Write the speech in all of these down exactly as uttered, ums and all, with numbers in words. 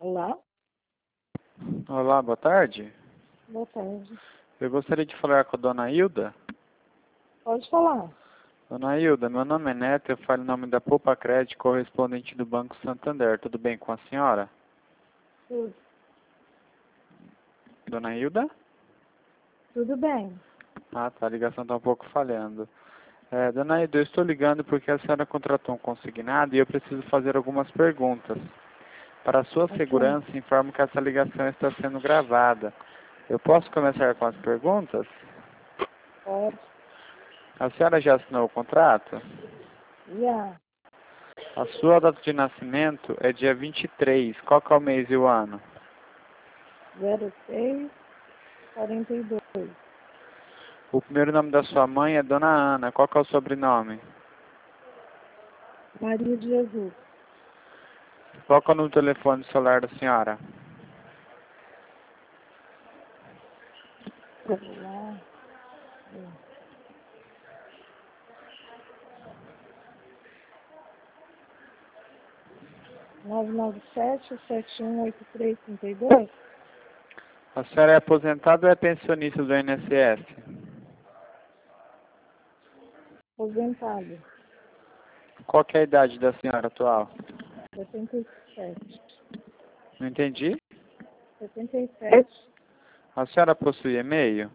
Olá, Olá, boa tarde. boa tarde. Eu gostaria de falar com a dona Hilda. Pode falar. Dona Hilda, meu nome é Neto, eu falo em nome da Poupa Crédito, correspondente do Banco Santander. Tudo bem com a senhora? Tudo, Dona Hilda? tudo bem. Ah, tá, a ligação está um pouco falhando. É, dona Hilda, eu estou ligando porque a senhora contratou um consignado e eu preciso fazer algumas perguntas. Para a sua Ok. segurança, informo que essa ligação está sendo gravada. Eu posso começar com as perguntas? Pode. A senhora já assinou o contrato? Já. A sua data de nascimento é dia vinte e três. Qual que é o mês e o ano? zero seis quarenta e dois. O primeiro nome da sua mãe é Dona Ana. Qual que é o sobrenome? Maria de Jesus. Qual que é o número do telefone celular da senhora? Celular. nove nove sete sete um oito três três dois. A senhora é aposentada ou é pensionista do I N S S? Aposentado. Qual que é a idade da senhora atual? setenta e sete. Não entendi. setenta e sete. A senhora possui e-mail?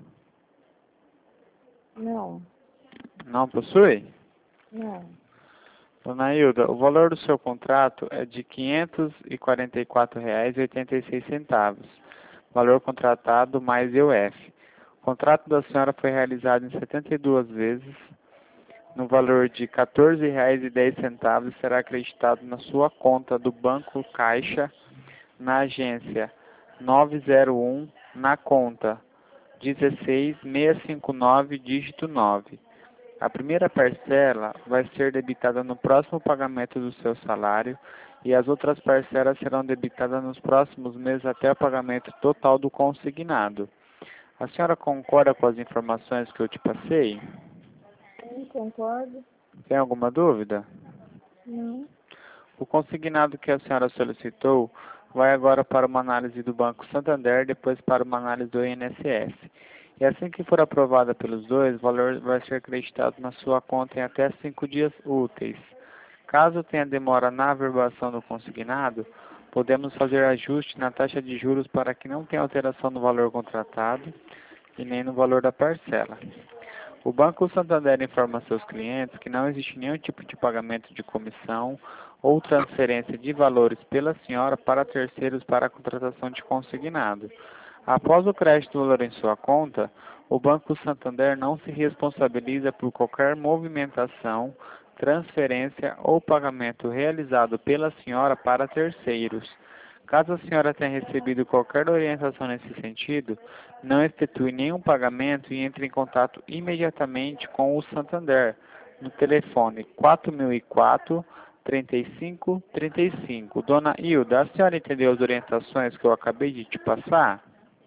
Não. Não possui? Não. Dona Hilda, o valor do seu contrato é de quinhentos e quarenta e quatro reais e oitenta e seis centavos. Valor contratado mais I O F. O contrato da senhora foi realizado em setenta e duas vezes, no valor de quatorze reais e dez centavos, será acreditado na sua conta do Banco Caixa, na agência nove zero um, na conta dezesseis mil seiscentos e cinquenta e nove, dígito nove. A primeira parcela vai ser debitada no próximo pagamento do seu salário e as outras parcelas serão debitadas nos próximos meses até o pagamento total do consignado. A senhora concorda com as informações que eu te passei? Sim, concordo. Tem alguma dúvida? Não. O consignado que a senhora solicitou vai agora para uma análise do Banco Santander, depois para uma análise do I N S S. E assim que for aprovada pelos dois, o valor vai ser acreditado na sua conta em até cinco dias úteis. Caso tenha demora na averbação do consignado, podemos fazer ajuste na taxa de juros para que não tenha alteração no valor contratado e nem no valor da parcela. O Banco Santander informa a seus clientes que não existe nenhum tipo de pagamento de comissão ou transferência de valores pela senhora para terceiros para a contratação de consignado. Após o crédito do valor em sua conta, o Banco Santander não se responsabiliza por qualquer movimentação, transferência ou pagamento realizado pela senhora para terceiros. Caso a senhora tenha recebido qualquer orientação nesse sentido, não efetue nenhum pagamento e entre em contato imediatamente com o Santander no telefone quatro mil e quatro, trinta e cinco, trinta e cinco. Dona Hilda, a senhora entendeu as orientações que eu acabei de te passar?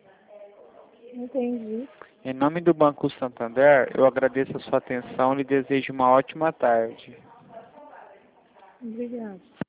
Entendi. Em nome do Banco Santander, eu agradeço a sua atenção e lhe desejo uma ótima tarde. Obrigada.